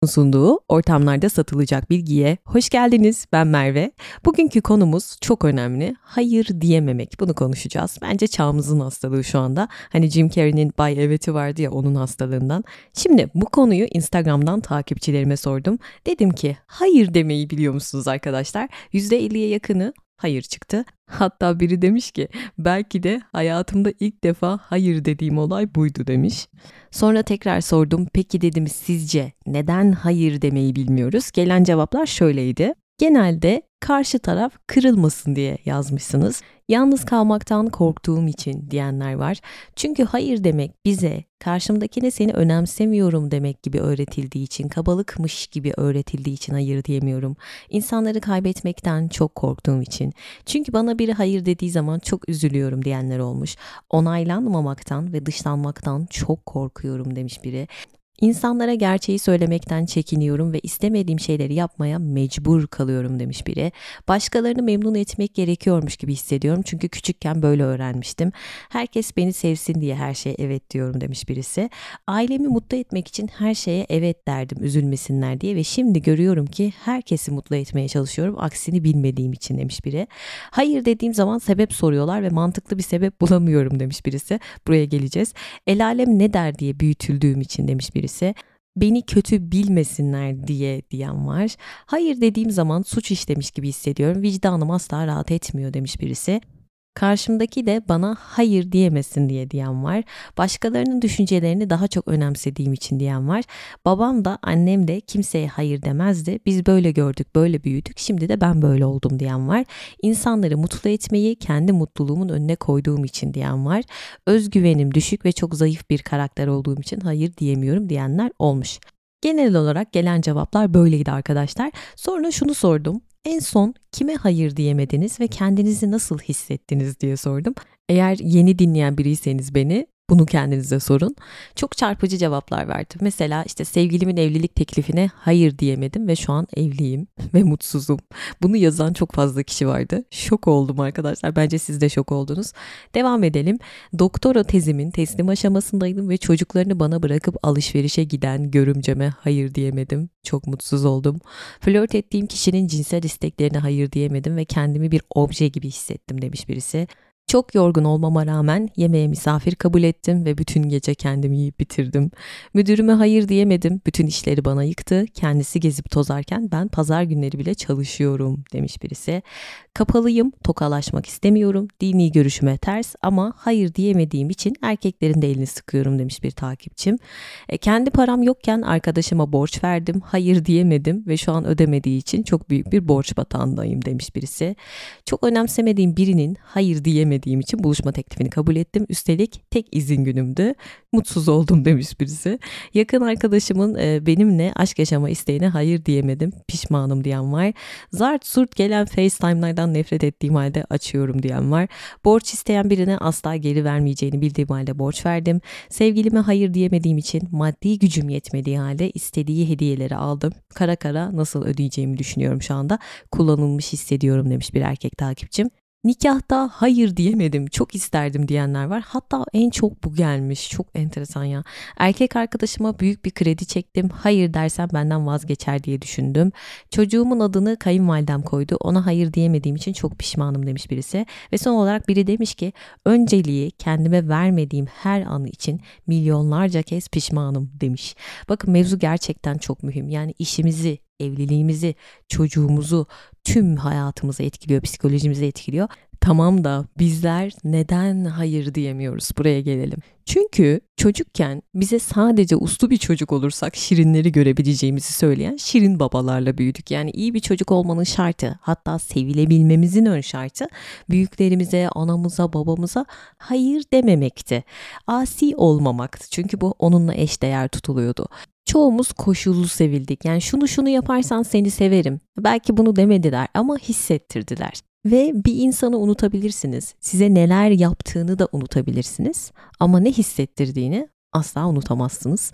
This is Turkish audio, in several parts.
sunduğu ortamlarda satılacak bilgiye hoş geldiniz. Ben Merve. Bugünkü konumuz çok önemli. Hayır diyememek. Bunu konuşacağız. Bence çağımızın hastalığı şu anda. Hani Jim Carrey'nin Bay Evet'i vardı ya, onun hastalığından. Şimdi bu konuyu Instagram'dan takipçilerime sordum. Dedim ki hayır demeyi biliyor musunuz arkadaşlar? %50'ye yakını hayır çıktı. Hatta biri demiş ki belki de hayatımda ilk defa hayır dediğim olay buydu demiş. Sonra tekrar sordum. Peki dedim, sizce neden hayır demeyi bilmiyoruz? Gelen cevaplar şöyleydi. Genelde karşı taraf kırılmasın diye yazmışsınız. Yalnız kalmaktan korktuğum için diyenler var. Çünkü hayır demek bize karşımdakine seni önemsemiyorum demek gibi öğretildiği için, kabalıkmış gibi öğretildiği için hayır diyemiyorum. İnsanları kaybetmekten çok korktuğum için. Çünkü bana biri hayır dediği zaman çok üzülüyorum diyenler olmuş. Onaylanmamaktan ve dışlanmaktan çok korkuyorum demiş biri. İnsanlara gerçeği söylemekten çekiniyorum ve istemediğim şeyleri yapmaya mecbur kalıyorum demiş biri. Başkalarını memnun etmek gerekiyormuş gibi hissediyorum çünkü küçükken böyle öğrenmiştim. Herkes beni sevsin diye her şeye evet diyorum demiş birisi. Ailemi mutlu etmek için her şeye evet derdim, üzülmesinler diye ve şimdi görüyorum ki herkesi mutlu etmeye çalışıyorum, aksini bilmediğim için demiş biri. Hayır dediğim zaman sebep soruyorlar ve mantıklı bir sebep bulamıyorum demiş birisi. Buraya geleceğiz. El alem ne der diye büyütüldüğüm için demiş birisi. Beni kötü bilmesinler diyen var. Hayır dediğim zaman suç işlemiş gibi hissediyorum. Vicdanım asla rahat etmiyor demiş birisi. Karşımdaki de bana hayır diyemesin diyen var. Başkalarının düşüncelerini daha çok önemsediğim için diyen var. Babam da annem de kimseye hayır demezdi. Biz böyle gördük, böyle büyüdük. Şimdi de ben böyle oldum diyen var. İnsanları mutlu etmeyi kendi mutluluğumun önüne koyduğum için diyen var. Özgüvenim düşük ve çok zayıf bir karakter olduğum için hayır diyemiyorum diyenler olmuş. Genel olarak gelen cevaplar böyleydi arkadaşlar. Sonra şunu sordum. En son kime hayır diyemediniz ve kendinizi nasıl hissettiniz diye sordum. Eğer yeni dinleyen biriyseniz beni, bunu kendinize sorun. Çok çarpıcı cevaplar verdim. Mesela işte sevgilimin evlilik teklifine hayır diyemedim ve şu an evliyim ve mutsuzum. Bunu yazan çok fazla kişi vardı. Şok oldum arkadaşlar. Bence siz de şok oldunuz. Devam edelim. Doktora tezimin teslim aşamasındaydım ve çocuklarını bana bırakıp alışverişe giden görümceme hayır diyemedim. Çok mutsuz oldum. Flört ettiğim kişinin cinsel isteklerine hayır diyemedim ve kendimi bir obje gibi hissettim demiş birisi. Çok yorgun olmama rağmen yemeğe misafir kabul ettim ve bütün gece kendimi yiyip bitirdim. Müdürüme hayır diyemedim, bütün işleri bana yıktı. Kendisi gezip tozarken ben pazar günleri bile çalışıyorum demiş birisi. Kapalıyım, tokalaşmak istemiyorum, dini görüşüme ters ama hayır diyemediğim için erkeklerin de elini sıkıyorum demiş bir takipçim. Kendi param yokken arkadaşıma borç verdim, hayır diyemedim ve şu an ödemediği için çok büyük bir borç batağındayım demiş birisi. Çok önemsemediğim birinin hayır diyemediğim için buluşma teklifini kabul ettim. Üstelik tek izin günümdü. Mutsuz oldum demiş birisi. Yakın arkadaşımın benimle aşk yaşama isteğine hayır diyemedim. Pişmanım diyen var. Zart surt gelen FaceTime'lardan nefret ettiğim halde açıyorum diyen var. Borç isteyen birine asla geri vermeyeceğini bildiğim halde borç verdim. Sevgilime hayır diyemediğim için maddi gücüm yetmediği halde istediği hediyeleri aldım. Kara kara nasıl ödeyeceğimi düşünüyorum şu anda. Kullanılmış hissediyorum demiş bir erkek takipçim. Nikahta hayır diyemedim, çok isterdim diyenler var. Hatta en çok bu gelmiş. Çok enteresan ya. Erkek arkadaşıma büyük bir kredi çektim. Hayır dersem benden vazgeçer diye düşündüm. Çocuğumun adını kayınvalidem koydu. Ona hayır diyemediğim için çok pişmanım demiş birisi. Ve son olarak biri demiş ki önceliği kendime vermediğim her anı için milyonlarca kez pişmanım demiş. Bakın mevzu gerçekten çok mühim. Yani işimizi, evliliğimizi, çocuğumuzu, tüm hayatımızı etkiliyor, psikolojimizi etkiliyor. Tamam da bizler neden hayır diyemiyoruz? Buraya gelelim. Çünkü çocukken bize sadece uslu bir çocuk olursak şirinleri görebileceğimizi söyleyen şirin babalarla büyüdük. Yani iyi bir çocuk olmanın şartı, hatta sevilebilmemizin ön şartı büyüklerimize, anamıza, babamıza hayır dememekti. Asi olmamaktı. Çünkü bu onunla eşdeğer tutuluyordu. Çoğumuz koşullu sevildik. Yani şunu yaparsan seni severim. Belki bunu demediler ama hissettirdiler. Ve bir insanı unutabilirsiniz. Size neler yaptığını da unutabilirsiniz. Ama ne hissettirdiğini asla unutamazsınız.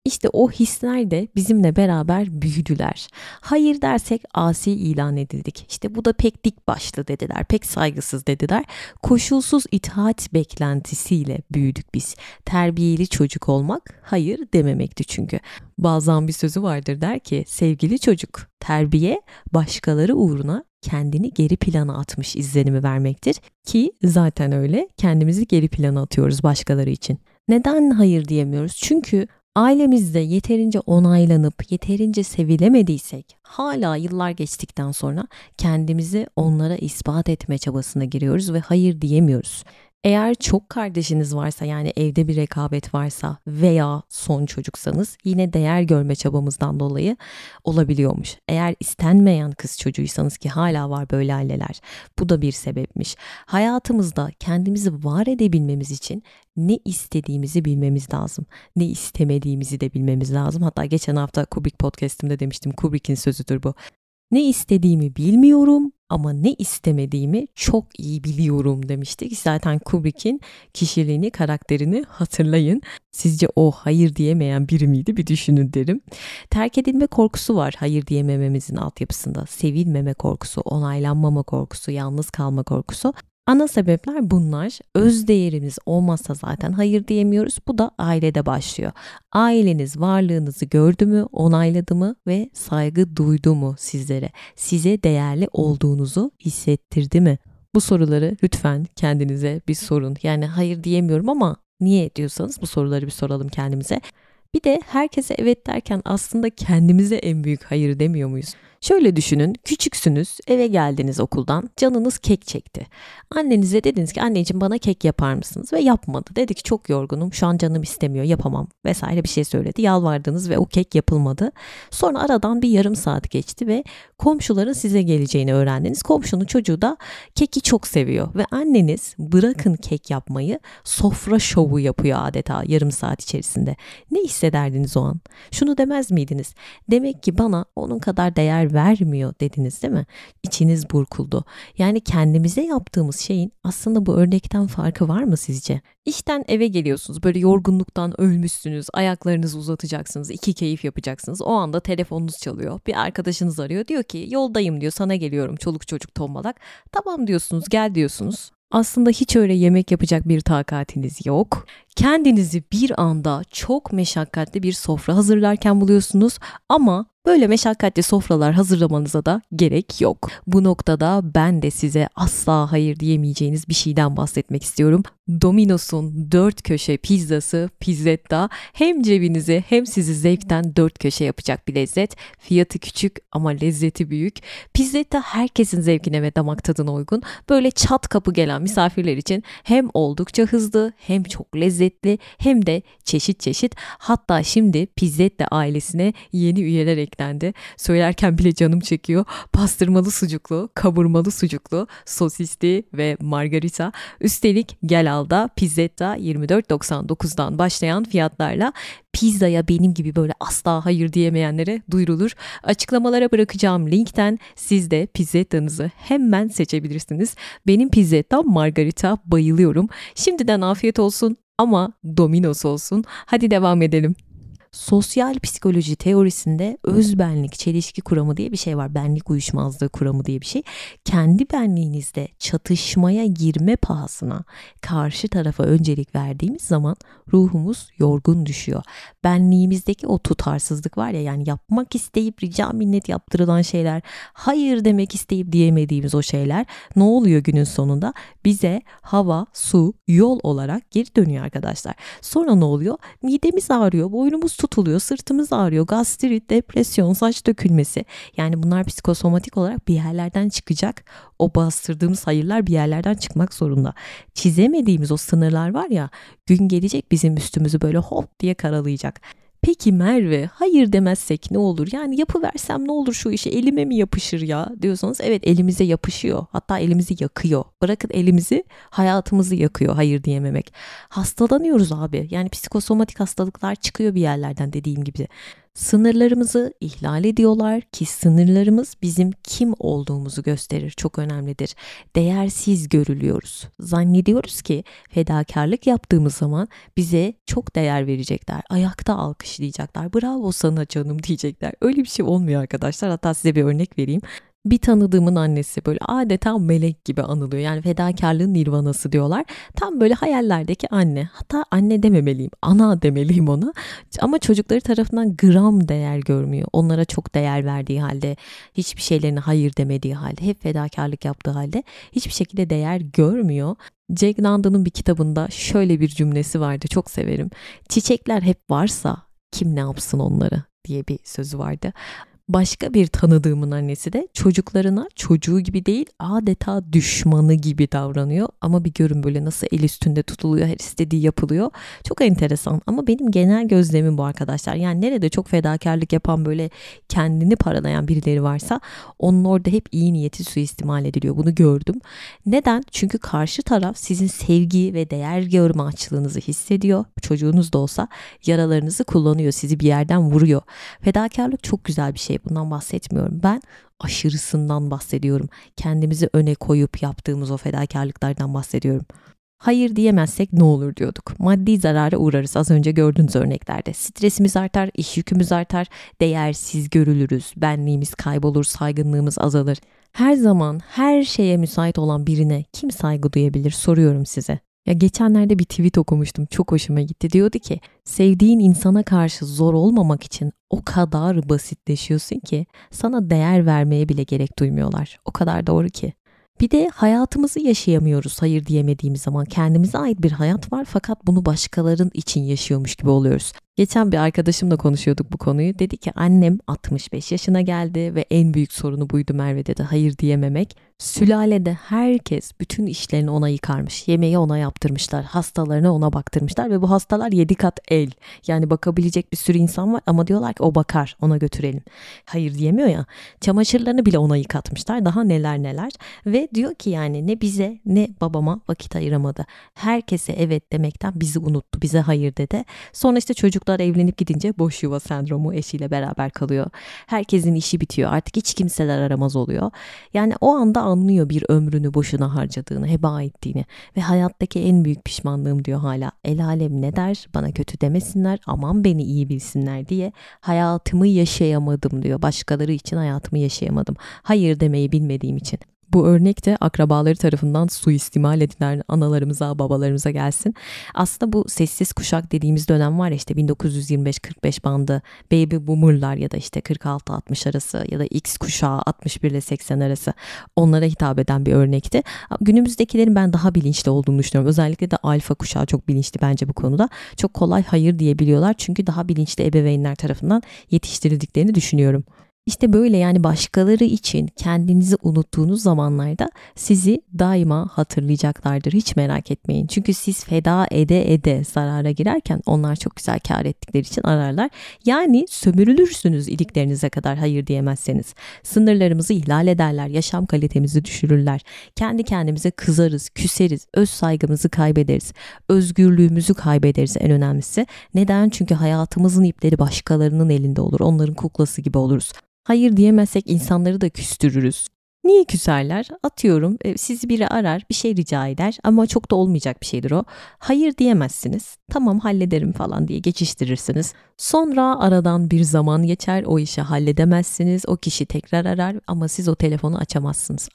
İşte o hisler de bizimle beraber büyüdüler. Hayır dersek asi ilan edildik. İşte bu da pek dik başlı dediler, pek saygısız dediler. Koşulsuz itaat beklentisiyle büyüdük biz. Terbiyeli çocuk olmak hayır dememekti çünkü. Bazen bir sözü vardır, der ki sevgili çocuk, terbiye başkaları uğruna kendini geri plana atmış izlenimi vermektir ki zaten öyle, kendimizi geri plana atıyoruz başkaları için. Neden hayır diyemiyoruz? Çünkü ailemizde yeterince onaylanıp yeterince sevilemediysek hala yıllar geçtikten sonra kendimizi onlara ispat etme çabasına giriyoruz ve hayır diyemiyoruz. Eğer çok kardeşiniz varsa, yani evde bir rekabet varsa veya son çocuksanız yine değer görme çabamızdan dolayı olabiliyormuş. Eğer istenmeyen kız çocuğuysanız, ki hala var böyle aileler, bu da bir sebepmiş. Hayatımızda kendimizi var edebilmemiz için ne istediğimizi bilmemiz lazım. Ne istemediğimizi de bilmemiz lazım. Hatta geçen hafta Kubrick podcast'imde demiştim, Kubrick'in sözüdür bu. Ne istediğimi bilmiyorum ama ne istemediğimi çok iyi biliyorum demiştik. Zaten Kubrick'in kişiliğini, karakterini hatırlayın. Sizce o hayır diyemeyen biri miydi, bir düşünün derim. Terk edilme korkusu var hayır diyemememizin altyapısında. Sevilmeme korkusu, onaylanmama korkusu, yalnız kalma korkusu. Ana sebepler bunlar. Öz değerimiz olmazsa zaten hayır diyemiyoruz. Bu da ailede başlıyor. Aileniz varlığınızı gördü mü, onayladı mı ve saygı duydu mu sizlere? Size değerli olduğunuzu hissettirdi mi? Bu soruları lütfen kendinize bir sorun. Yani hayır diyemiyorum ama niye diyorsanız bu soruları bir soralım kendimize. Bir de herkese evet derken aslında kendimize en büyük hayır demiyor muyuz? Şöyle düşünün, küçüksünüz, eve geldiniz okuldan, canınız kek çekti. Annenize dediniz ki anneciğim bana kek yapar mısınız? Ve yapmadı. Dedi ki çok yorgunum, şu an canım istemiyor, yapamam vesaire bir şey söyledi. Yalvardınız ve o kek yapılmadı. Sonra aradan bir yarım saat geçti ve komşuların size geleceğini öğrendiniz. Komşunun çocuğu da keki çok seviyor ve anneniz bırakın kek yapmayı, sofra şovu yapıyor adeta yarım saat içerisinde. Ne hissederdiniz o an? Şunu demez miydiniz? Demek ki bana onun kadar değer vermiyor dediniz değil mi? İçiniz burkuldu. Yani kendimize yaptığımız şeyin aslında bu örnekten farkı var mı sizce? İşten eve geliyorsunuz, böyle yorgunluktan ölmüşsünüz, ayaklarınızı uzatacaksınız, iki keyif yapacaksınız. O anda telefonunuz çalıyor, bir arkadaşınız arıyor, diyor ki yoldayım diyor, sana geliyorum, çoluk çocuk tombalak. Tamam diyorsunuz, gel diyorsunuz. Aslında hiç öyle yemek yapacak bir takatiniz yok. Kendinizi bir anda çok meşakkatli bir sofra hazırlarken buluyorsunuz ama böyle meşakkatli sofralar hazırlamanıza da gerek yok. Bu noktada ben de size asla hayır diyemeyeceğiniz bir şeyden bahsetmek istiyorum. Domino's'un 4 köşe pizzası, Pizzetta, hem cebinizi hem sizi zevkten 4 köşe yapacak bir lezzet. Fiyatı küçük ama lezzeti büyük. Pizzetta herkesin zevkine ve damak tadına uygun. Böyle çat kapı gelen misafirler için hem oldukça hızlı, hem çok lezzetli, hem de çeşit çeşit. Hatta şimdi Pizzetta ailesine yeni üyeler eklendi. Söylerken bile canım çekiyor. Pastırmalı sucuklu, kavurmalı sucuklu, sosisli ve margarita. Üstelik gel alda Pizzetta 24.99'dan başlayan fiyatlarla pizzaya benim gibi böyle asla hayır diyemeyenlere duyurulur. Açıklamalara bırakacağım linkten siz de Pizzetta'nızı hemen seçebilirsiniz. Benim Pizzetta margarita, bayılıyorum. Şimdiden afiyet olsun ama Domino's olsun. Hadi devam edelim. Sosyal psikoloji teorisinde özbenlik çelişki kuramı diye bir şey var. Benlik uyuşmazlığı kuramı diye bir şey. Kendi benliğinizde çatışmaya girme pahasına karşı tarafa öncelik verdiğimiz zaman ruhumuz yorgun düşüyor. Benliğimizdeki o tutarsızlık var ya, yani yapmak isteyip rica minnet yaptırılan şeyler, hayır demek isteyip diyemediğimiz o şeyler ne oluyor günün sonunda? Bize hava, su, yol olarak geri dönüyor arkadaşlar. Sonra ne oluyor? Midemiz ağrıyor, boynumuz tutuluyor, sırtımız ağrıyor, gastrit, depresyon, saç dökülmesi. Yani bunlar psikosomatik olarak bir yerlerden çıkacak. O bastırdığımız hayırlar bir yerlerden çıkmak zorunda. Çizemediğimiz o sınırlar var ya, gün gelecek bizim üstümüzü böyle hop diye karalayacak. Peki Merve, hayır demezsek ne olur? Yani yapıversem ne olur şu işi, elime mi yapışır ya diyorsanız, evet, elimize yapışıyor. Hatta elimizi yakıyor. Bırakın elimizi, hayatımızı yakıyor hayır diyememek. Hastalanıyoruz abi. Yani psikosomatik hastalıklar çıkıyor bir yerlerden dediğim gibi. Sınırlarımızı ihlal ediyorlar ki sınırlarımız bizim kim olduğumuzu gösterir. Çok önemlidir. Değersiz görülüyoruz. Zannediyoruz ki fedakarlık yaptığımız zaman bize çok değer verecekler. Ayakta alkışlayacaklar. Bravo sana canım diyecekler. Öyle bir şey olmuyor arkadaşlar. Hatta size bir örnek vereyim. Bir tanıdığımın annesi böyle adeta melek gibi anılıyor. Yani fedakarlığın nirvanası diyorlar. Tam böyle hayallerdeki anne. Hatta anne dememeliyim, ana demeliyim ona. Ama çocukları tarafından gram değer görmüyor. Onlara çok değer verdiği halde, hiçbir şeylerine hayır demediği halde, hep fedakarlık yaptığı halde hiçbir şekilde değer görmüyor. Jack London'un bir kitabında şöyle bir cümlesi vardı, çok severim. Çiçekler hep varsa kim ne yapsın onları diye bir sözü vardı. Başka bir tanıdığımın annesi de çocuklarına çocuğu gibi değil adeta düşmanı gibi davranıyor. Ama bir görün böyle nasıl el üstünde tutuluyor, her istediği yapılıyor. Çok enteresan ama benim genel gözlemim bu arkadaşlar. Yani nerede çok fedakarlık yapan böyle kendini paralayan birileri varsa onun orada hep iyi niyeti suistimal ediliyor. Bunu gördüm. Neden? Çünkü karşı taraf sizin sevgi ve değer görme açlığınızı hissediyor. Çocuğunuz da olsa yaralarınızı kullanıyor, sizi bir yerden vuruyor. Fedakarlık çok güzel bir şey. Bundan bahsetmiyorum. Ben aşırısından bahsediyorum. Kendimizi öne koyup yaptığımız o fedakarlıklardan bahsediyorum. Hayır diyemezsek ne olur diyorduk. Maddi zarara uğrarız az önce gördüğünüz örneklerde. Stresimiz artar, iş yükümüz artar, değersiz görülürüz, benliğimiz kaybolur, saygınlığımız azalır. Her zaman her şeye müsait olan birine kim saygı duyabilir soruyorum size. Ya geçenlerde bir tweet okumuştum. Çok hoşuma gitti. Diyordu ki sevdiğin insana karşı zor olmamak için o kadar basitleşiyorsun ki sana değer vermeye bile gerek duymuyorlar. O kadar doğru ki. Bir de hayatımızı yaşayamıyoruz hayır diyemediğimiz zaman. Kendimize ait bir hayat var fakat bunu başkalarının için yaşıyormuş gibi oluyoruz. Geçen bir arkadaşımla konuşuyorduk bu konuyu. Dedi ki annem 65 yaşına geldi ve en büyük sorunu buydu Merve dedi. Hayır diyememek. Sülalede herkes bütün işlerini ona yıkarmış. Yemeği ona yaptırmışlar. Hastalarına ona baktırmışlar ve bu hastalar 7 kat el. Yani bakabilecek bir sürü insan var ama diyorlar ki o bakar, ona götürelim. Hayır diyemiyor ya. Çamaşırlarını bile ona yıkatmışlar. Daha neler neler. Ve diyor ki yani ne bize ne babama vakit ayıramadı. Herkese evet demekten bizi unuttu. Bize hayır dedi. Sonra işte çocuklar evlenip gidince boş yuva sendromu, eşiyle beraber kalıyor. Herkesin işi bitiyor. Artık hiç kimseler aramaz oluyor. Yani o anda anlıyor bir ömrünü boşuna harcadığını, heba ettiğini ve hayattaki en büyük pişmanlığım diyor hala. El alem ne der? Bana kötü demesinler, aman beni iyi bilsinler diye hayatımı yaşayamadım diyor. Başkaları için hayatımı yaşayamadım. Hayır demeyi bilmediğim için. Bu örnek de akrabaları tarafından suistimal edilen analarımıza, babalarımıza gelsin. Aslında bu sessiz kuşak dediğimiz dönem var ya işte 1925-45 bandı, baby boomerlar ya da işte 46-60 arası ya da X kuşağı 61 ile 80 arası, onlara hitap eden bir örnekti. Günümüzdekilerin ben daha bilinçli olduğunu düşünüyorum. Özellikle de alfa kuşağı çok bilinçli bence bu konuda. Çok kolay hayır diyebiliyorlar çünkü daha bilinçli ebeveynler tarafından yetiştirildiklerini düşünüyorum. İşte böyle yani başkaları için kendinizi unuttuğunuz zamanlarda sizi daima hatırlayacaklardır. Hiç merak etmeyin. Çünkü siz feda ede zarara girerken onlar çok güzel kâr ettikleri için ararlar. Yani sömürülürsünüz iliklerinize kadar hayır diyemezseniz. Sınırlarımızı ihlal ederler, yaşam kalitemizi düşürürler. Kendi kendimize kızarız, küseriz, öz saygımızı kaybederiz. Özgürlüğümüzü kaybederiz en önemlisi. Neden? Çünkü hayatımızın ipleri başkalarının elinde olur. Onların kuklası gibi oluruz. Hayır diyemezsek insanları da küstürürüz. Niye küserler? Atıyorum sizi biri arar, bir şey rica eder ama çok da olmayacak bir şeydir o. Hayır diyemezsiniz. Tamam hallederim falan diye geçiştirirsiniz. Sonra aradan bir zaman geçer, o işi halledemezsiniz. O kişi tekrar arar ama siz o telefonu açamazsınız.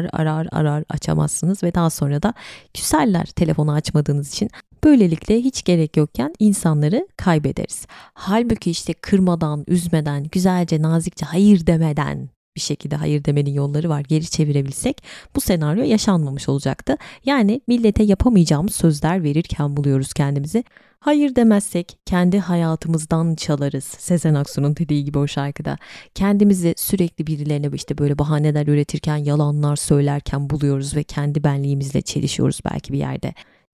Arar açamazsınız ve daha sonra da küserler telefonu açmadığınız için. Böylelikle hiç gerek yokken insanları kaybederiz. Halbuki işte kırmadan, üzmeden, güzelce, nazikçe hayır demeden bir şekilde hayır demenin yolları var. Geri çevirebilsek bu senaryo yaşanmamış olacaktı. Yani millete yapamayacağımız sözler verirken buluyoruz kendimizi. Hayır demezsek kendi hayatımızdan çalarız. Sezen Aksu'nun dediği gibi o şarkıda. Kendimizi sürekli birilerine işte böyle bahaneler üretirken, yalanlar söylerken buluyoruz ve kendi benliğimizle çelişiyoruz belki bir yerde.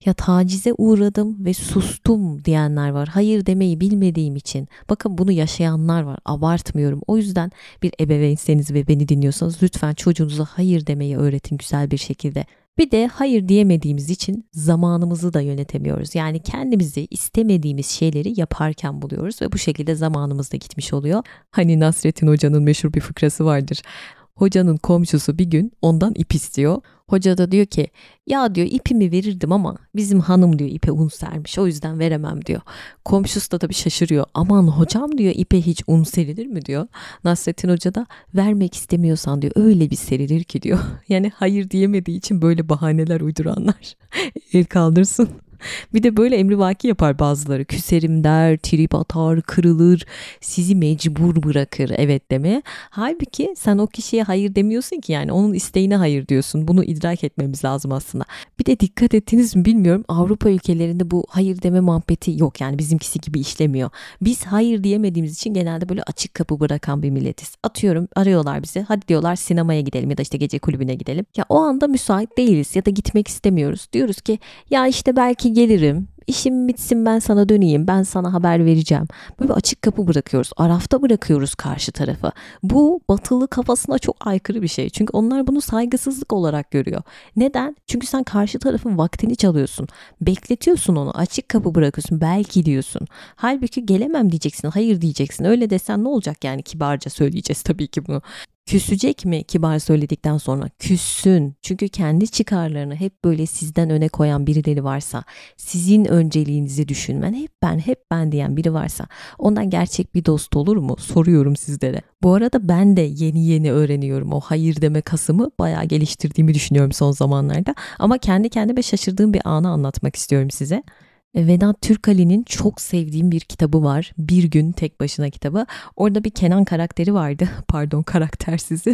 Ya tacize uğradım ve sustum diyenler var. Hayır demeyi bilmediğim için. Bakın bunu yaşayanlar var. Abartmıyorum. O yüzden bir ebeveynseniz ve beni dinliyorsanız lütfen çocuğunuza hayır demeyi öğretin güzel bir şekilde. Bir de hayır diyemediğimiz için zamanımızı da yönetemiyoruz. Yani kendimizi istemediğimiz şeyleri yaparken buluyoruz ve bu şekilde zamanımız da gitmiş oluyor. Hani Nasrettin Hoca'nın meşhur bir fıkrası vardır. Hocanın komşusu bir gün ondan ip istiyor. Hoca da diyor ki ya diyor ipimi verirdim ama bizim hanım diyor ipe un sermiş o yüzden veremem diyor. Komşusu da tabii şaşırıyor. Aman hocam diyor ipe hiç un serilir mi diyor. Nasrettin Hoca da vermek istemiyorsan diyor öyle bir serilir ki diyor. Yani hayır diyemediği için böyle bahaneler uyduranlar el kaldırsın. Bir de böyle emrivaki yapar bazıları. Küserim der, trip atar, kırılır, sizi mecbur bırakır evet demeye. Halbuki sen o kişiye hayır demiyorsun ki yani onun isteğine hayır diyorsun. Bunu idrak etmemiz lazım aslında. Bir de dikkat ettiniz mi bilmiyorum. Avrupa ülkelerinde bu hayır deme muhabbeti yok yani bizimkisi gibi işlemiyor. Biz hayır diyemediğimiz için genelde böyle açık kapı bırakan bir milletiz. Atıyorum arıyorlar bizi. Hadi diyorlar sinemaya gidelim ya da işte gece kulübüne gidelim. Ya o anda müsait değiliz ya da gitmek istemiyoruz. Diyoruz ki ya işte belki gelirim. İşim bitsin ben sana döneyim. Ben sana haber vereceğim. Böyle açık kapı bırakıyoruz. Arafta bırakıyoruz karşı tarafı. Bu batılı kafasına çok aykırı bir şey. Çünkü onlar bunu saygısızlık olarak görüyor. Neden? Çünkü sen karşı tarafın vaktini çalıyorsun. Bekletiyorsun onu. Açık kapı bırakıyorsun. Belki diyorsun. Halbuki gelemem diyeceksin. Hayır diyeceksin. Öyle desen ne olacak yani kibarca söyleyeceğiz tabii ki bunu. Küsecek mi kibar söyledikten sonra? Küssün. Çünkü kendi çıkarlarını hep böyle sizden öne koyan birileri varsa, sizin önceliğinizi düşünmen, hep ben diyen biri varsa ondan gerçek bir dost olur mu? Soruyorum sizlere. Bu arada ben de yeni öğreniyorum. O hayır deme kasımı bayağı geliştirdiğimi düşünüyorum son zamanlarda. Ama kendi kendime şaşırdığım bir anı anlatmak istiyorum size. Vedat Türkali'nin çok sevdiğim bir kitabı var. Bir Gün Tek Başına kitabı. Orada bir Kenan karakteri vardı. Pardon karaktersizi.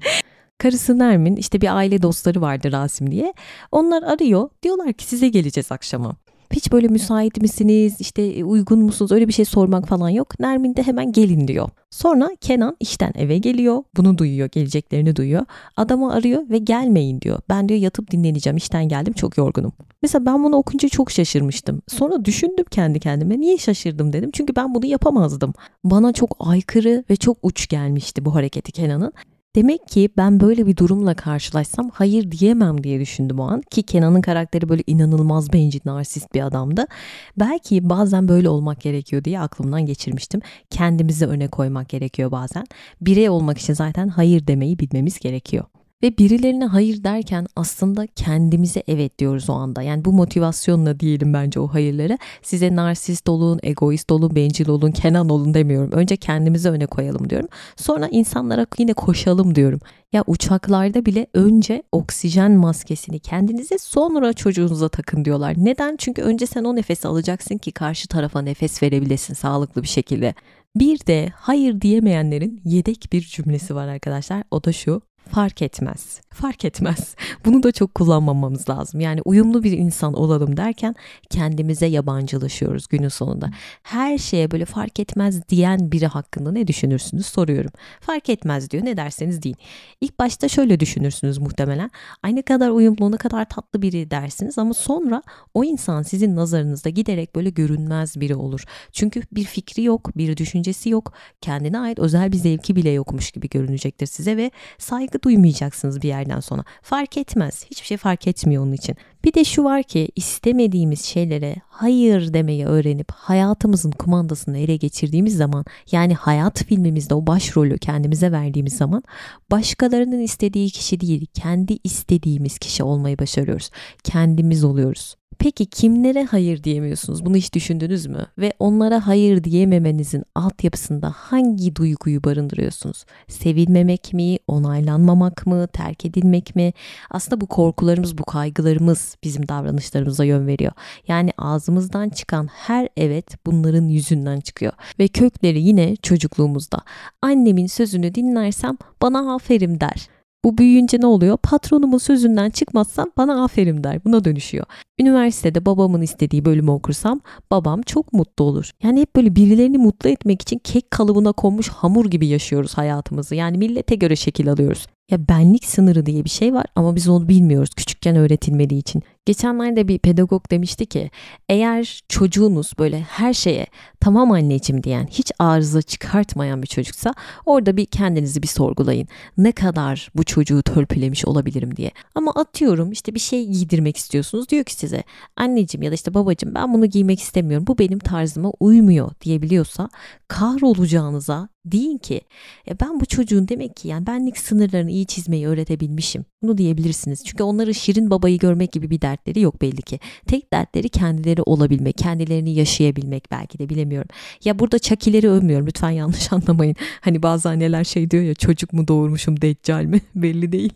Karısı Nermin işte bir aile dostları vardı Rasim diye. Onlar arıyor. Diyorlar ki size geleceğiz akşama. Hiç böyle müsait misiniz işte uygun musunuz öyle bir şey sormak falan yok. Nermin de hemen gelin diyor. Sonra Kenan işten eve geliyor. Bunu duyuyor geleceklerini duyuyor. Adamı arıyor ve gelmeyin diyor. Ben diyor yatıp dinleneceğim işten geldim çok yorgunum. Mesela ben bunu okunca çok şaşırmıştım. Sonra düşündüm kendi kendime niye şaşırdım dedim. Çünkü ben bunu yapamazdım. Bana çok aykırı ve çok uç gelmişti bu hareketi Kenan'ın. Demek ki ben böyle bir durumla karşılaşsam hayır diyemem diye düşündüm o an. Ki Kenan'ın karakteri böyle inanılmaz bencil, narsist bir adamdı. Belki bazen böyle olmak gerekiyor diye aklımdan geçirmiştim. Kendimizi öne koymak gerekiyor bazen. Birey olmak için zaten hayır demeyi bilmemiz gerekiyor. Ve birilerine hayır derken aslında kendimize evet diyoruz o anda. Yani bu motivasyonla diyelim bence o hayırları. Size narsist olun, egoist olun, bencil olun, Kenan olun demiyorum. Önce kendimizi öne koyalım diyorum. Sonra insanlara yine koşalım diyorum. Ya uçaklarda bile önce oksijen maskesini kendinize sonra çocuğunuza takın diyorlar. Neden? Çünkü önce sen o nefesi alacaksın ki karşı tarafa nefes verebilesin sağlıklı bir şekilde. Bir de hayır diyemeyenlerin yedek bir cümlesi var arkadaşlar. O da şu. Fark etmez. Fark etmez. Bunu da çok kullanmamamız lazım. Yani uyumlu bir insan olalım derken kendimize yabancılaşıyoruz günün sonunda. Her şeye böyle fark etmez diyen biri hakkında ne düşünürsünüz soruyorum. Fark etmez diyor ne derseniz deyin. İlk başta şöyle düşünürsünüz muhtemelen. Ay ne kadar uyumlu ne kadar tatlı biri dersiniz ama sonra o insan sizin nazarınızda giderek böyle görünmez biri olur. Çünkü bir fikri yok, bir düşüncesi yok, kendine ait özel bir zevki bile yokmuş gibi görünecektir size ve saygı duymayacaksınız bir yerden sonra. Fark etmez. Hiçbir şey fark etmiyor onun için. Bir de şu var ki istemediğimiz şeylere hayır demeyi öğrenip hayatımızın kumandasını ele geçirdiğimiz zaman yani hayat filmimizde o başrolü kendimize verdiğimiz zaman başkalarının istediği kişi değil kendi istediğimiz kişi olmayı başarıyoruz. Kendimiz oluyoruz. Peki kimlere hayır diyemiyorsunuz? Bunu hiç düşündünüz mü? Ve onlara hayır diyememenizin altyapısında hangi duyguyu barındırıyorsunuz? Sevilmemek mi, onaylanmamak mı, terk edilmek mi? Aslında bu korkularımız, bu kaygılarımız bizim davranışlarımıza yön veriyor. Yani ağzımızdan çıkan her evet bunların yüzünden çıkıyor. Ve kökleri yine çocukluğumuzda. Annemin sözünü dinlersem bana aferin der. Bu büyüyünce ne oluyor? Patronumun sözünden çıkmazsam bana aferin der. Buna dönüşüyor. Üniversitede babamın istediği bölümü okursam babam çok mutlu olur. Yani hep böyle birilerini mutlu etmek için kek kalıbına konmuş hamur gibi yaşıyoruz hayatımızı. Yani millete göre şekil alıyoruz. Ya benlik sınırı diye bir şey var ama biz onu bilmiyoruz küçükken öğretilmediği için. Geçenlerde bir pedagog demişti ki eğer çocuğunuz böyle her şeye tamam anneciğim diyen, hiç arıza çıkartmayan bir çocuksa orada bir kendinizi bir sorgulayın. Ne kadar bu çocuğu törpülemiş olabilirim diye. Ama atıyorum işte bir şey giydirmek istiyorsunuz. Diyor ki size anneciğim ya da işte babacığım ben bunu giymek istemiyorum. Bu benim tarzıma uymuyor diyebiliyorsa kahrolacağınıza deyin ki ben bu çocuğun demek ki yani benlik sınırlarını iyi çizmeyi öğretebilmişim. Bunu diyebilirsiniz. Çünkü onların şirin babayı görmek gibi bir dertleri yok belli ki. Tek dertleri kendileri olabilmek, kendilerini yaşayabilmek belki de bilemiyorum. Ya burada çakileri övmüyorum lütfen yanlış anlamayın. Hani bazı anneler şey diyor ya çocuk mu doğurmuşum deccal mi belli değil.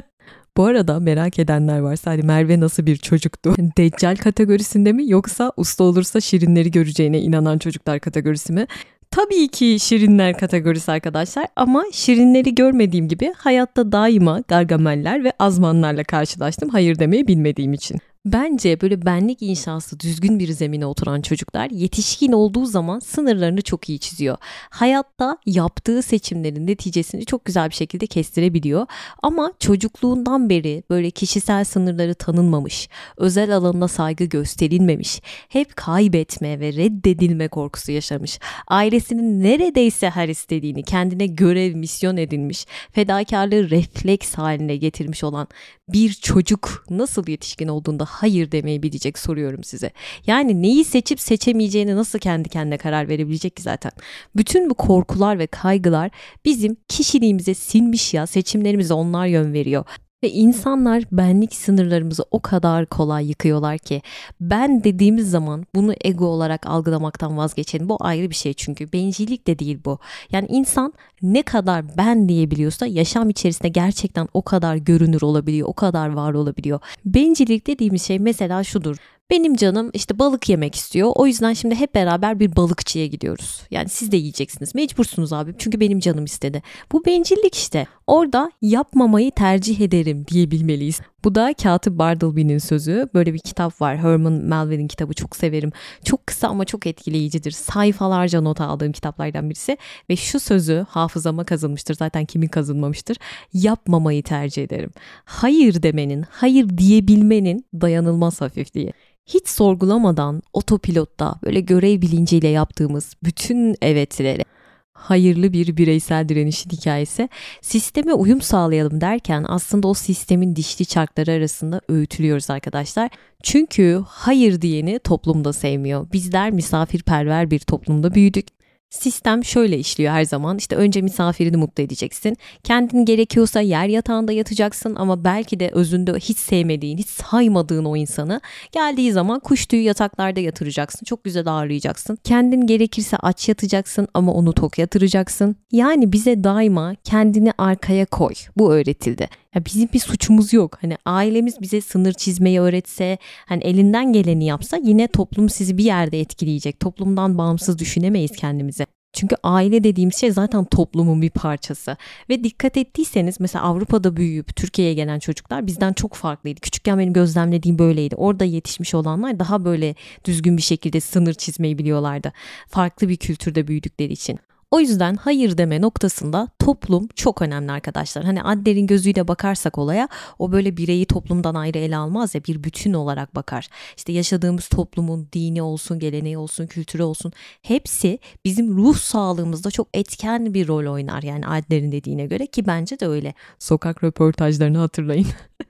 Bu arada merak edenler varsa hani Merve nasıl bir çocuktu? Deccal kategorisinde mi yoksa usta olursa şirinleri göreceğine inanan çocuklar kategorisi mi? Tabii ki şirinler kategorisi arkadaşlar ama şirinleri görmediğim gibi hayatta daima gargameller ve azmanlarla karşılaştım hayır demeyi bilmediğim için. Bence böyle benlik inşası düzgün bir zemine oturan çocuklar yetişkin olduğu zaman sınırlarını çok iyi çiziyor. Hayatta yaptığı seçimlerin neticesini çok güzel bir şekilde kestirebiliyor. Ama çocukluğundan beri böyle kişisel sınırları tanınmamış, özel alanına saygı gösterilmemiş, hep kaybetme ve reddedilme korkusu yaşamış, ailesinin neredeyse her istediğini kendine görev, misyon edinmiş, fedakarlığı refleks haline getirmiş olan bir çocuk nasıl yetişkin olduğunda hayır demeyi bilecek soruyorum size. Yani neyi seçip seçemeyeceğini nasıl kendi kendine karar verebilecek ki zaten. Bütün bu korkular ve kaygılar bizim kişiliğimize sinmiş ya, seçimlerimize onlar yön veriyor. Ve insanlar benlik sınırlarımızı o kadar kolay yıkıyorlar ki ben dediğimiz zaman bunu ego olarak algılamaktan vazgeçelim. Bu ayrı bir şey çünkü bencillik de değil bu. Yani insan ne kadar ben diyebiliyorsa yaşam içerisinde gerçekten o kadar görünür olabiliyor, o kadar var olabiliyor. Bencillik dediğimiz şey mesela şudur. Benim canım işte balık yemek istiyor. O yüzden şimdi hep beraber bir balıkçıya gidiyoruz. Yani siz de yiyeceksiniz. Mecbursunuz abi. Çünkü benim canım istedi. Bu bencillik işte. Orada yapmamayı tercih ederim diyebilmeliyiz. Bu da Katip Bartleby'nin sözü. Böyle bir kitap var. Herman Melville'in kitabı. Çok severim. Çok kısa ama çok etkileyicidir. Sayfalarca not aldığım kitaplardan birisi. Ve şu sözü hafızama kazınmıştır. Zaten kimin kazınmamıştır. Yapmamayı tercih ederim. Hayır demenin, hayır diyebilmenin dayanılmaz hafifliği. Hiç sorgulamadan otopilotta böyle görev bilinciyle yaptığımız bütün evetlere hayırlı bir bireysel direnişin hikayesi. Sisteme uyum sağlayalım derken aslında o sistemin dişli çarkları arasında öğütülüyoruz arkadaşlar. Çünkü hayır diyeni toplumda sevmiyor. Bizler misafirperver bir toplumda büyüdük. Sistem şöyle işliyor her zaman. İşte önce misafirini mutlu edeceksin. Kendin gerekiyorsa yer yatağında yatacaksın ama belki de özünde hiç sevmediğin, hiç saymadığın o insanı geldiği zaman kuş tüyü yataklarda yatıracaksın. Çok güzel ağırlayacaksın. Kendin gerekirse aç yatacaksın ama onu tok yatıracaksın. Yani bize daima kendini arkaya koy. Bu öğretildi. Ya bizim bir suçumuz yok. Hani ailemiz bize sınır çizmeyi öğretse, hani elinden geleni yapsa yine toplum sizi bir yerde etkileyecek. Toplumdan bağımsız düşünemeyiz kendimize. Çünkü aile dediğimiz şey zaten toplumun bir parçası. Ve dikkat ettiyseniz mesela Avrupa'da büyüyüp Türkiye'ye gelen çocuklar bizden çok farklıydı. Küçükken benim gözlemlediğim böyleydi. Orada yetişmiş olanlar daha böyle düzgün bir şekilde sınır çizmeyi biliyorlardı. Farklı bir kültürde büyüdükleri için. O yüzden hayır deme noktasında toplum çok önemli arkadaşlar. Hani Adler'in gözüyle bakarsak olaya o böyle bireyi toplumdan ayrı ele almaz ya bir bütün olarak bakar. İşte yaşadığımız toplumun dini olsun, geleneği olsun, kültürü olsun hepsi bizim ruh sağlığımızda çok etken bir rol oynar. Yani Adler'in dediğine göre ki bence de öyle. Sokak röportajlarını hatırlayın.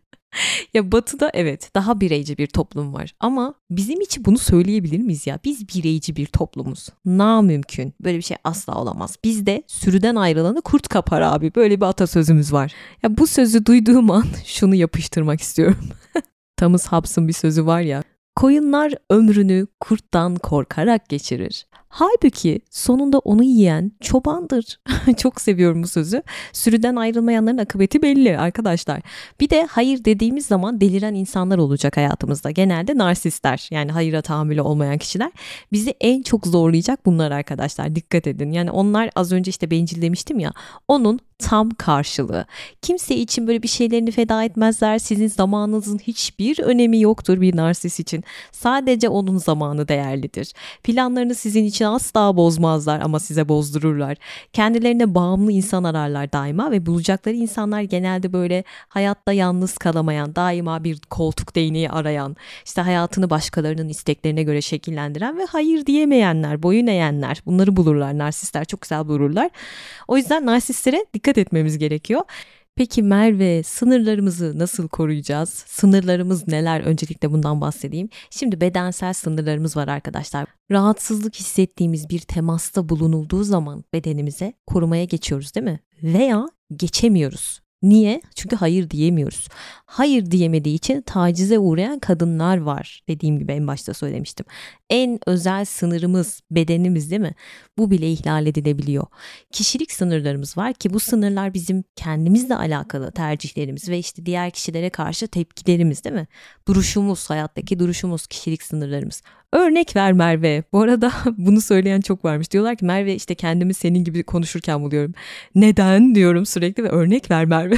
Ya Batı'da evet daha bireyci bir toplum var ama bizim için bunu söyleyebilir miyiz ya? Biz bireyci bir toplumuz. Namümkün. Böyle bir şey asla olamaz. Bizde sürüden ayrılanı kurt kapar abi. Böyle bir atasözümüz var. Ya bu sözü duyduğum an şunu yapıştırmak istiyorum. Thomas Hobbes'ın bir sözü var ya. Koyunlar ömrünü kurttan korkarak geçirir. Halbuki sonunda onu yiyen çobandır. Çok seviyorum bu sözü. Sürüden ayrılmayanların akıbeti belli arkadaşlar. Bir de hayır dediğimiz zaman deliren insanlar olacak hayatımızda. Genelde narsistler yani hayıra tahammülü olmayan kişiler. Bizi en çok zorlayacak bunlar arkadaşlar. Dikkat edin. Yani onlar az önce işte bencil demiştim ya. Onun tam karşılığı. Kimse için böyle bir şeylerini feda etmezler. Sizin zamanınızın hiçbir önemi yoktur bir narsist için. Sadece onun zamanı değerlidir. Planlarını sizin için asla bozmazlar ama size bozdururlar. Kendilerine bağımlı insan ararlar daima ve bulacakları insanlar genelde böyle hayatta yalnız kalamayan, daima bir koltuk değneği arayan, işte hayatını başkalarının isteklerine göre şekillendiren ve hayır diyemeyenler, boyun eğenler, bunları bulurlar. Narsistler çok güzel bulurlar. O yüzden narsistlere dikkat etmemiz gerekiyor. Peki Merve, sınırlarımızı nasıl koruyacağız? Sınırlarımız neler? Öncelikle bundan bahsedeyim. Şimdi bedensel sınırlarımız var arkadaşlar. Rahatsızlık hissettiğimiz bir temasta bulunulduğu zaman bedenimize korumaya geçiyoruz, değil mi? Veya geçemiyoruz. Niye? Çünkü hayır diyemiyoruz. Hayır diyemediği için tacize uğrayan kadınlar var. Dediğim gibi en başta söylemiştim. En özel sınırımız bedenimiz, değil mi? Bu bile ihlal edilebiliyor. Kişilik sınırlarımız var ki bu sınırlar bizim kendimizle alakalı tercihlerimiz ve işte diğer kişilere karşı tepkilerimiz, değil mi? Duruşumuz, hayattaki duruşumuz, kişilik sınırlarımız. Örnek ver Merve. Bu arada bunu söyleyen çok varmış. Diyorlar ki Merve işte kendimi senin gibi konuşurken buluyorum. Neden diyorum sürekli ve örnek ver Merve.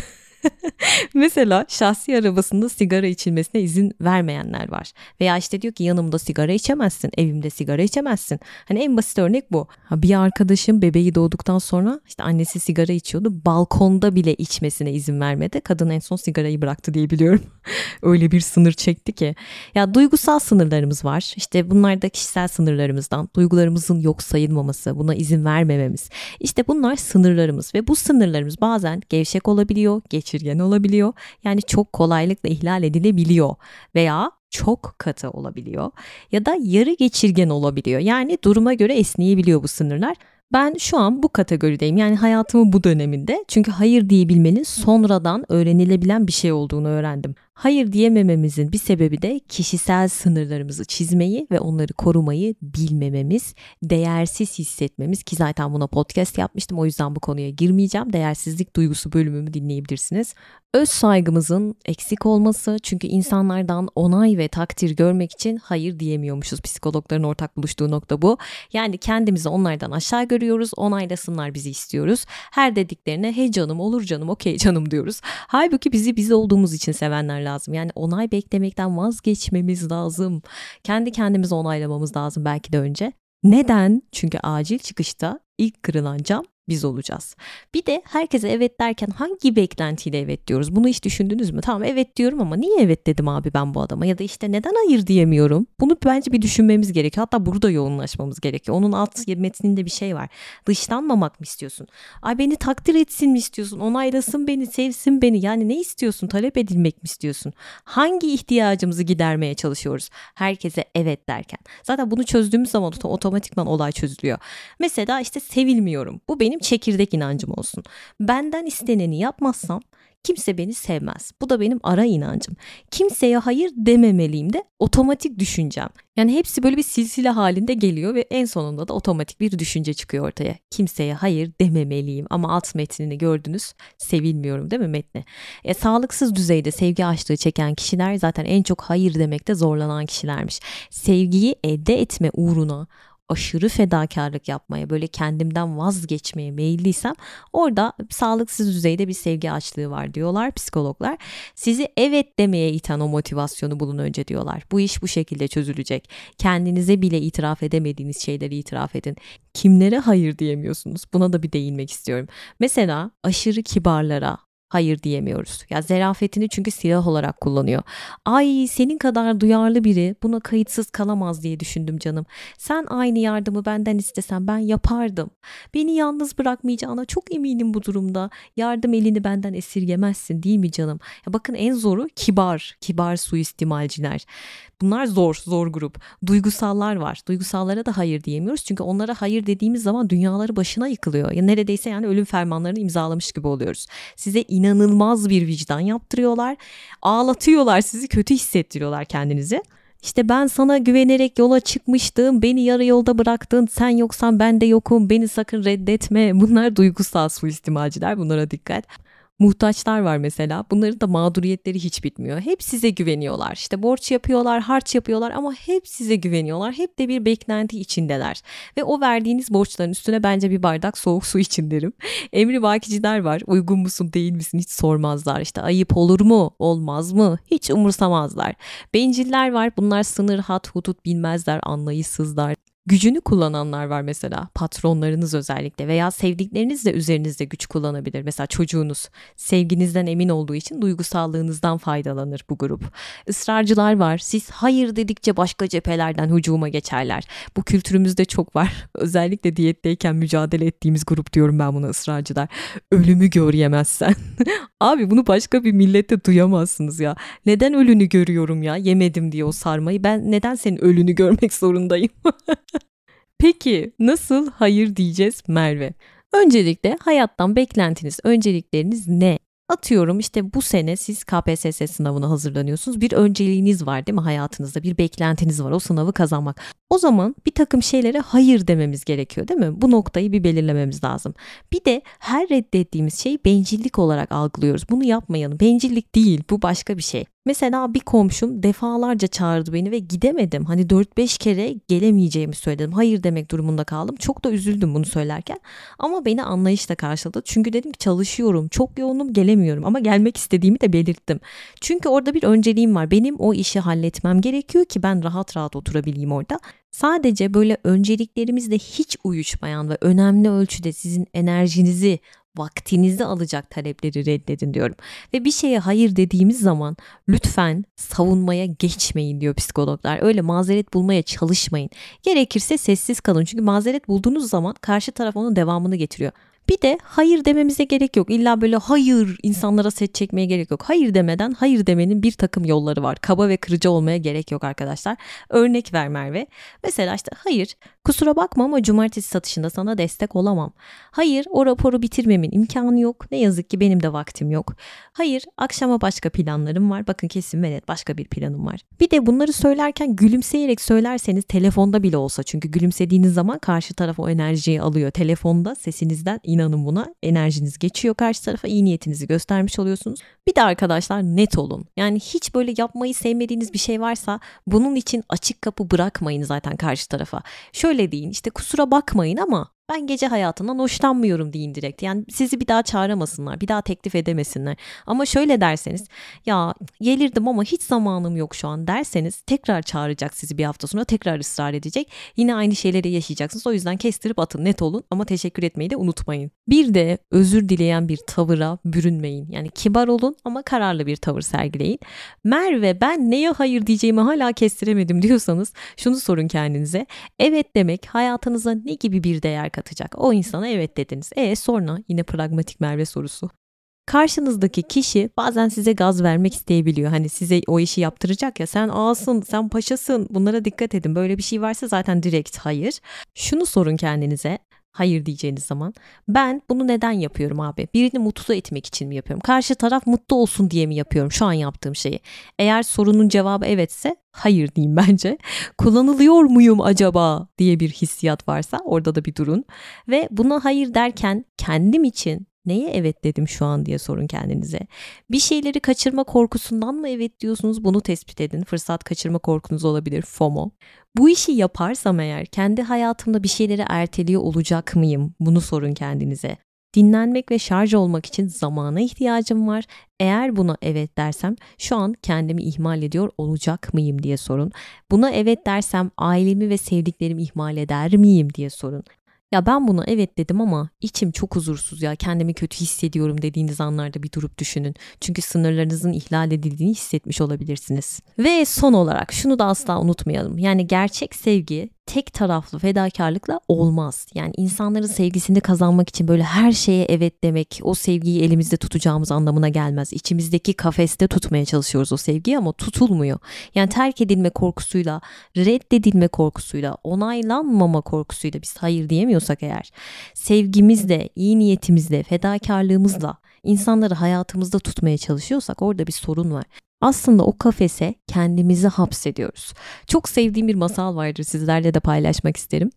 Mesela şahsi arabasında sigara içilmesine izin vermeyenler var. Veya işte diyor ki yanımda sigara içemezsin, evimde sigara içemezsin. Hani en basit örnek bu. Bir arkadaşım bebeği doğduktan sonra işte annesi sigara içiyordu. Balkonda bile içmesine izin vermedi. Kadın en son sigarayı bıraktı diye biliyorum. Öyle bir sınır çekti ki. Ya duygusal sınırlarımız var. İşte bunlar da kişisel sınırlarımızdan. Duygularımızın yok sayılmaması, buna izin vermememiz. İşte bunlar sınırlarımız ve bu sınırlarımız bazen gevşek olabiliyor, geçirgen olabiliyor. Yani çok kolaylıkla ihlal edilebiliyor veya çok katı olabiliyor ya da yarı geçirgen olabiliyor. Yani duruma göre esneyebiliyor bu sınırlar. Ben şu an bu kategorideyim. Yani hayatımın bu döneminde. Çünkü hayır diyebilmenin sonradan öğrenilebilen bir şey olduğunu öğrendim. Hayır diyemememizin bir sebebi de kişisel sınırlarımızı çizmeyi ve onları korumayı bilmememiz, değersiz hissetmemiz ki zaten buna podcast yapmıştım. O yüzden bu konuya girmeyeceğim. Değersizlik duygusu bölümümü dinleyebilirsiniz. Öz saygımızın eksik olması, çünkü insanlardan onay ve takdir görmek için hayır diyemiyormuşuz. Psikologların ortak buluştuğu nokta bu. Yani kendimizi onlardan aşağı görüyoruz, onaylasınlar bizi istiyoruz. Her dediklerine hey canım, olur canım, okey canım diyoruz. Halbuki bizi biz olduğumuz için sevenler lazım. Yani onay beklemekten vazgeçmemiz lazım. Kendi kendimizi onaylamamız lazım belki de önce. Neden? Çünkü acil çıkışta ilk kırılan cam biz olacağız. Bir de herkese evet derken hangi beklentiyle evet diyoruz? Bunu hiç düşündünüz mü? Tamam evet diyorum ama niye evet dedim abi ben bu adama? Ya da işte neden hayır diyemiyorum? Bunu bence bir düşünmemiz gerekiyor. Hatta burada yoğunlaşmamız gerekiyor. Onun alt metninde bir şey var. Dışlanmamak mı istiyorsun? Ay beni takdir etsin mi istiyorsun? Onaylasın beni, sevsin beni. Yani ne istiyorsun? Talep edilmek mi istiyorsun? Hangi ihtiyacımızı gidermeye çalışıyoruz? Herkese evet derken. Zaten bunu çözdüğümüz zaman otomatikman olay çözülüyor. Mesela işte sevilmiyorum. Bu benim çekirdek inancım olsun. Benden isteneni yapmazsam kimse beni sevmez. Bu da benim ara inancım. Kimseye hayır dememeliyim de otomatik düşüncem. Yani hepsi böyle bir silsile halinde geliyor ve en sonunda da otomatik bir düşünce çıkıyor ortaya. Kimseye hayır dememeliyim ama alt metnini gördünüz. Sevilmiyorum değil mi metni? Sağlıksız düzeyde sevgi açlığı çeken kişiler zaten en çok hayır demekte zorlanan kişilermiş. Sevgiyi elde etme uğruna aşırı fedakarlık yapmaya, böyle kendimden vazgeçmeye meyilliysem orada sağlıksız düzeyde bir sevgi açlığı var diyorlar psikologlar. Sizi evet demeye iten o motivasyonu bulun önce diyorlar. Bu iş bu şekilde çözülecek. Kendinize bile itiraf edemediğiniz şeyleri itiraf edin. Kimlere hayır diyemiyorsunuz? Buna da bir değinmek istiyorum. Mesela aşırı kibarlara hayır diyemiyoruz. Ya zarafetini çünkü silah olarak kullanıyor. Ay senin kadar duyarlı biri buna kayıtsız kalamaz diye düşündüm canım. Sen aynı yardımı benden istesen ben yapardım. Beni yalnız bırakmayacağına çok eminim bu durumda. Yardım elini benden esirgemezsin değil mi canım? Ya bakın en zoru kibar suistimalciler. Bunlar zor grup. Duygusallar var. Duygusallara da hayır diyemiyoruz. Çünkü onlara hayır dediğimiz zaman dünyaları başına yıkılıyor. Ya neredeyse yani ölüm fermanlarını imzalamış gibi oluyoruz. Size inanılmaz bir vicdan yaptırıyorlar. Ağlatıyorlar sizi, kötü hissettiriyorlar kendinizi. İşte ben sana güvenerek yola çıkmıştım, beni yarı yolda bıraktın, sen yoksan ben de yokum, beni sakın reddetme. Bunlar duygusal suistimalciler, bunlara dikkat. Muhtaçlar var mesela. Bunların da mağduriyetleri hiç bitmiyor. Hep size güveniyorlar. İşte borç yapıyorlar, harç yapıyorlar ama hep size güveniyorlar. Hep de bir beklenti içindeler. Ve o verdiğiniz borçların üstüne bence bir bardak soğuk su için derim. Emrivakiciler var. Uygun musun, değil misin hiç sormazlar. İşte ayıp olur mu, olmaz mı? Hiç umursamazlar. Benciller var. Bunlar sınır, hat, hudut bilmezler, anlayışsızlar. Gücünü kullananlar var mesela, patronlarınız özellikle veya sevdikleriniz de üzerinizde güç kullanabilir. Mesela çocuğunuz sevginizden emin olduğu için duygusallığınızdan faydalanır bu grup. Israrcılar var, siz hayır dedikçe başka cephelerden hücuma geçerler. Bu kültürümüzde çok var. Özellikle diyetteyken mücadele ettiğimiz grup diyorum ben buna, ısrarcılar. Ölümü gör yemezsen. Abi bunu başka bir millette duyamazsınız ya. Neden ölünü görüyorum ya, yemedim diye o sarmayı, ben neden senin ölünü görmek zorundayım? Peki nasıl hayır diyeceğiz Merve? Öncelikle hayattan beklentiniz, öncelikleriniz ne? Atıyorum işte bu sene siz KPSS sınavına hazırlanıyorsunuz. Bir önceliğiniz var değil mi hayatınızda? Bir beklentiniz var, o sınavı kazanmak. O zaman bir takım şeylere hayır dememiz gerekiyor değil mi? Bu noktayı bir belirlememiz lazım. Bir de her reddettiğimiz şeyi bencillik olarak algılıyoruz. Bunu yapmayalım. Bencillik değil, bu başka bir şey. Mesela bir komşum defalarca çağırdı beni ve gidemedim. Hani 4-5 kere gelemeyeceğimi söyledim. Hayır demek durumunda kaldım. Çok da üzüldüm bunu söylerken. Ama beni anlayışla karşıladı. Çünkü dedim ki çalışıyorum, çok yoğunum, gelemiyorum. Ama gelmek istediğimi de belirttim. Çünkü orada bir önceliğim var. Benim o işi halletmem gerekiyor ki ben rahat rahat oturabileyim orada. Sadece böyle önceliklerimizle hiç uyuşmayan ve önemli ölçüde sizin enerjinizi, vaktinizi alacak talepleri reddedin diyorum. Ve bir şeye hayır dediğimiz zaman lütfen savunmaya geçmeyin diyor psikologlar. Öyle mazeret bulmaya çalışmayın. Gerekirse sessiz kalın. Çünkü mazeret bulduğunuz zaman karşı taraf onun devamını getiriyor. Bir de hayır dememize gerek yok. İlla böyle hayır insanlara set çekmeye gerek yok. Hayır demeden hayır demenin bir takım yolları var. Kaba ve kırıcı olmaya gerek yok arkadaşlar. Örnek ver Merve. Mesela işte hayır, kusura bakma ama cumartesi satışında sana destek olamam. Hayır, o raporu bitirmemin imkanı yok. Ne yazık ki benim de vaktim yok. Hayır, akşama başka planlarım var. Bakın kesin ve net başka bir planım var. Bir de bunları söylerken gülümseyerek söylerseniz, telefonda bile olsa, çünkü gülümsediğiniz zaman karşı taraf o enerjiyi alıyor. Telefonda sesinizden, inanın buna, enerjiniz geçiyor karşı tarafa, iyi niyetinizi göstermiş oluyorsunuz. Bir de arkadaşlar net olun. Yani hiç böyle yapmayı sevmediğiniz bir şey varsa bunun için açık kapı bırakmayın zaten karşı tarafa. Şöyle deyin işte, kusura bakmayın ama ben gece hayatından hoşlanmıyorum deyin direkt. Yani sizi bir daha çağıramasınlar, bir daha teklif edemesinler. Ama şöyle derseniz, ya gelirdim ama hiç zamanım yok şu an derseniz, tekrar çağıracak sizi bir hafta sonra, tekrar ısrar edecek. Yine aynı şeyleri yaşayacaksınız. O yüzden kestirip atın, net olun ama teşekkür etmeyi de unutmayın. Bir de özür dileyen bir tavıra bürünmeyin. Yani kibar olun ama kararlı bir tavır sergileyin. Merve, ben neye hayır diyeceğimi hala kestiremedim diyorsanız şunu sorun kendinize. Evet demek hayatınıza ne gibi bir değer katacak? O insana evet dediniz. Sonra yine pragmatik Merve sorusu. Karşınızdaki kişi bazen size gaz vermek isteyebiliyor. Hani size o işi yaptıracak ya, sen ağasın, sen paşasın, bunlara dikkat edin. Böyle bir şey varsa zaten direkt hayır. Şunu sorun kendinize. Hayır diyeceğiniz zaman, ben bunu neden yapıyorum abi? Birini mutlu etmek için mi yapıyorum? Karşı taraf mutlu olsun diye mi yapıyorum şu an yaptığım şeyi? Eğer sorunun cevabı evetse hayır diyeyim bence. Kullanılıyor muyum acaba diye bir hissiyat varsa orada da bir durun. Ve buna hayır derken kendim için neye evet dedim şu an diye sorun kendinize. Bir şeyleri kaçırma korkusundan mı evet diyorsunuz? Bunu tespit edin. Fırsat kaçırma korkunuz olabilir, FOMO. Bu işi yaparsam eğer kendi hayatımda bir şeyleri erteliyor olacak mıyım? Bunu sorun kendinize. Dinlenmek ve şarj olmak için zamana ihtiyacım var. Eğer buna evet dersem şu an kendimi ihmal ediyor olacak mıyım diye sorun. Buna evet dersem ailemi ve sevdiklerimi ihmal eder miyim diye sorun. Ya ben buna evet dedim ama içim çok huzursuz ya, kendimi kötü hissediyorum dediğiniz anlarda bir durup düşünün. Çünkü sınırlarınızın ihlal edildiğini hissetmiş olabilirsiniz. Ve son olarak şunu da asla unutmayalım. Yani gerçek sevgi tek taraflı fedakarlıkla olmaz. Yani insanların sevgisini kazanmak için böyle her şeye evet demek, o sevgiyi elimizde tutacağımız anlamına gelmez. İçimizdeki kafeste tutmaya çalışıyoruz o sevgiyi ama tutulmuyor. Yani terk edilme korkusuyla, reddedilme korkusuyla, onaylanmama korkusuyla biz hayır diyemiyorsak eğer, sevgimizle, iyi niyetimizle, fedakarlığımızla insanları hayatımızda tutmaya çalışıyorsak orada bir sorun var. Aslında o kafese kendimizi hapsediyoruz. Çok sevdiğim bir masal vardır, sizlerle de paylaşmak isterim.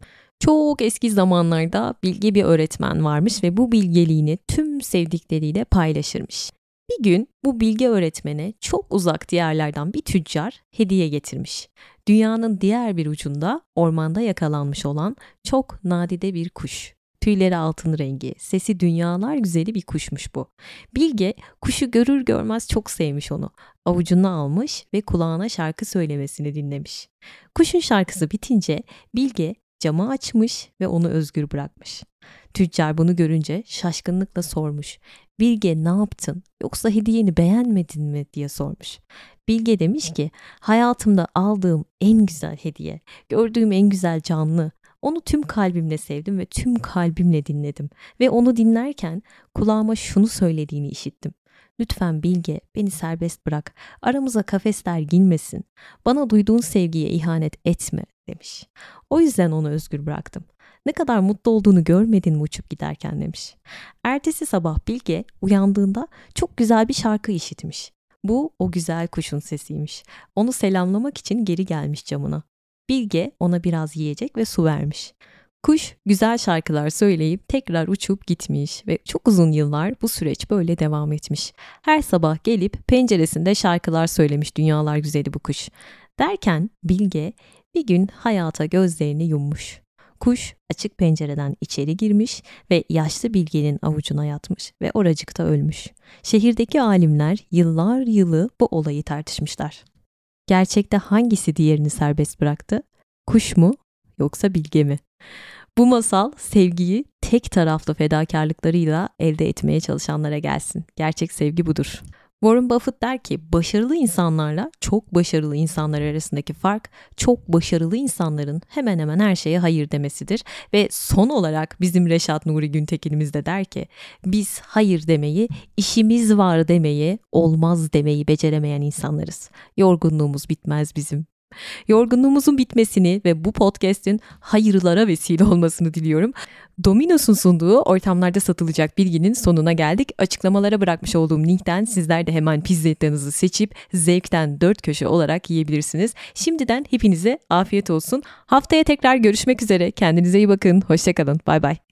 Çok eski zamanlarda bilge bir öğretmen varmış ve bu bilgeliğini tüm sevdikleriyle paylaşırmış. Bir gün bu bilge öğretmene çok uzak diyarlardan bir tüccar hediye getirmiş. Dünyanın diğer bir ucunda ormanda yakalanmış olan çok nadide bir kuş. Tüyleri altın rengi, sesi dünyalar güzeli bir kuşmuş bu. Bilge kuşu görür görmez çok sevmiş onu. Avucuna almış ve kulağına şarkı söylemesini dinlemiş. Kuşun şarkısı bitince Bilge camı açmış ve onu özgür bırakmış. Tüccar bunu görünce şaşkınlıkla sormuş. Bilge ne yaptın? Yoksa hediyeni beğenmedin mi diye sormuş. Bilge demiş ki hayatımda aldığım en güzel hediye, gördüğüm en güzel canlı. Onu tüm kalbimle sevdim ve tüm kalbimle dinledim. Ve onu dinlerken kulağıma şunu söylediğini işittim. Lütfen Bilge beni serbest bırak. Aramıza kafesler girmesin. Bana duyduğun sevgiye ihanet etme demiş. O yüzden onu özgür bıraktım. Ne kadar mutlu olduğunu görmedin mi uçup giderken demiş. Ertesi sabah Bilge uyandığında çok güzel bir şarkı işitmiş. Bu o güzel kuşun sesiymiş. Onu selamlamak için geri gelmiş camına. Bilge ona biraz yiyecek ve su vermiş. Kuş güzel şarkılar söyleyip tekrar uçup gitmiş ve çok uzun yıllar bu süreç böyle devam etmiş. Her sabah gelip penceresinde şarkılar söylemiş dünyalar güzeli bu kuş. Derken Bilge bir gün hayata gözlerini yummuş. Kuş açık pencereden içeri girmiş ve yaşlı Bilge'nin avucuna yatmış ve oracıkta ölmüş. Şehirdeki alimler yıllar yılı bu olayı tartışmışlar. Gerçekte hangisi diğerini serbest bıraktı? Kuş mu yoksa Bilge mi? Bu masal sevgiyi tek taraflı fedakarlıklarıyla elde etmeye çalışanlara gelsin. Gerçek sevgi budur. Warren Buffett der ki başarılı insanlarla çok başarılı insanlar arasındaki fark çok başarılı insanların hemen hemen her şeye hayır demesidir. Ve son olarak bizim Reşat Nuri Güntekin'imiz de der ki biz hayır demeyi, işimiz var demeyi, olmaz demeyi beceremeyen insanlarız. Yorgunluğumuz bitmez bizim. Yorgunluğumuzun bitmesini ve bu podcast'in hayırlara vesile olmasını diliyorum. Domino's'un sunduğu ortamlarda satılacak bilginin sonuna geldik. Açıklamalara bırakmış olduğum linkten sizler de hemen pizzettanızı seçip zevkten dört köşe olarak yiyebilirsiniz. Şimdiden hepinize afiyet olsun. Haftaya tekrar görüşmek üzere. Kendinize iyi bakın. Hoşça kalın. Bay bay.